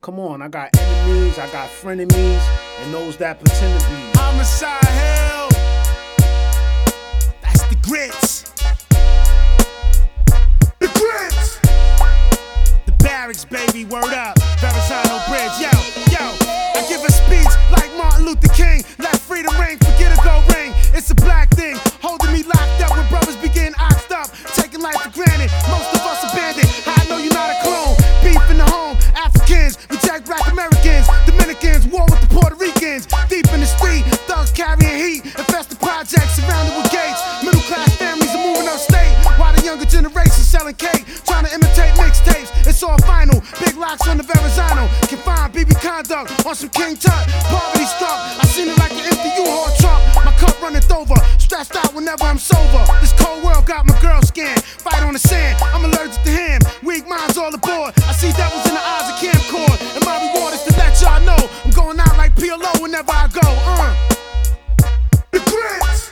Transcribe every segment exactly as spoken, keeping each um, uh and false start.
come on, I got enemies, I got frenemies, and those that pretend to be. Homicide hell, that's the grits. The grits. The barracks, baby, word up. Verrazano Bridge, yo, yo. I give a speech like Martin Luther King. Let freedom ring, forget a gold ring. It's a black thing, holding me locked up when brothers begin oxed up. Taking life for granted, most of us abandoned. I know you're not a clone. Beef in the home, Africans reject black Americans. Dominicans war with the Puerto Ricans. Deep in the street, thugs carrying heat. Infest the projects surrounded with gates. Middle class families are moving upstate, while the younger generation selling cake, trying to imitate mixtapes. It's all final, big locks on the Verrazano. Confined B B conduct on some King Tut. Poverty struck, I seen it like an empty U-Haul truck. My cup runneth over, stressed out whenever I'm sober. This cold world got my girl scanned. Fight on the sand, I'm allergic to him. Weak minds all aboard. I see devils in the eyes of camcord, and my reward is to let y'all know I'm going out like P L O whenever I go. Uh. The grits.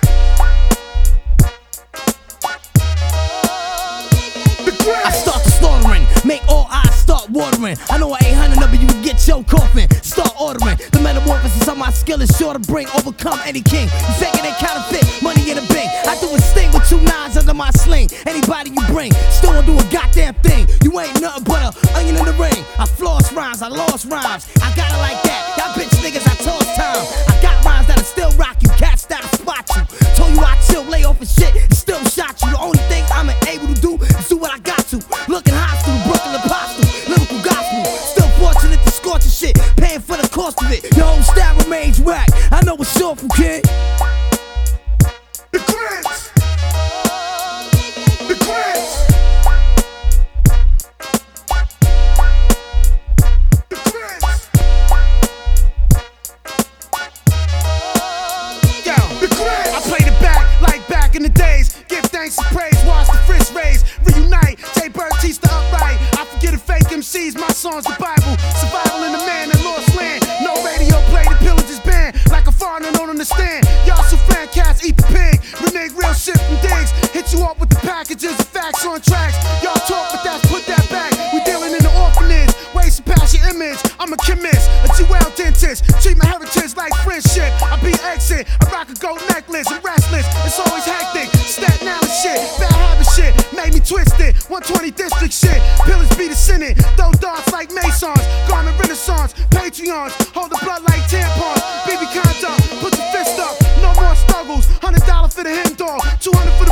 The grits. I start the slaughtering, make all eyes start watering. I know an eight hundred number, you can get your coffin. Start ordering. The metamorphosis of my skill is sure to bring, overcome any king. You faking it counterfeit, money in a bank. I do a sting with two nines under my sling. Anybody you bring, still won't do a goddamn thing. You ain't nothing but a onion in the ring. I floss rhymes, I lost rhymes. I got it like that. Y'all bitch niggas, I toss time. I got rhymes that'll still rock you, cats that'll spot you. Told you I chill, lay off and shit, still shot you. The only thing I'm able to do is do what I got to. Looking hostile, Brooklyn apostle, lyrical gospel. Still fortunate to scorch and shit, paying for the cost of it. Your whole style remains whack. I know it's awful, kid. The grits. The grits. The grits. Yo, the grits. I played it back like back in the days. Give thanks and praise, watch the fist raise. Reunite, Jay Bird teach the upright. I forget a fake M Cs, my song's the Bible. Survival in the man that lost land. No radio play, the pillagers band. Like a foreigner, don't understand. Y'all some fan cats, eat the pig. Renege real shit from digs. Hit you up with the packages of facts on tracks. Y'all talk, but that's put that back. We dealing in the orphanage. Waste past your image. I'm a chemist, a G L dentist. Treat my heritage like friendship. I be exit. I rock a gold necklace. I'm restless. It's always hectic. Staten Island shit. Bad habit shit. Made me twisted. one twenty district shit. Pillars be the Senate. Throw darts like Masons. Garment Renaissance. Patreons. Hold the blood like tampons. B B conduct. Put your fist up. No more struggles. one hundred dollars for the hen dog. two hundred for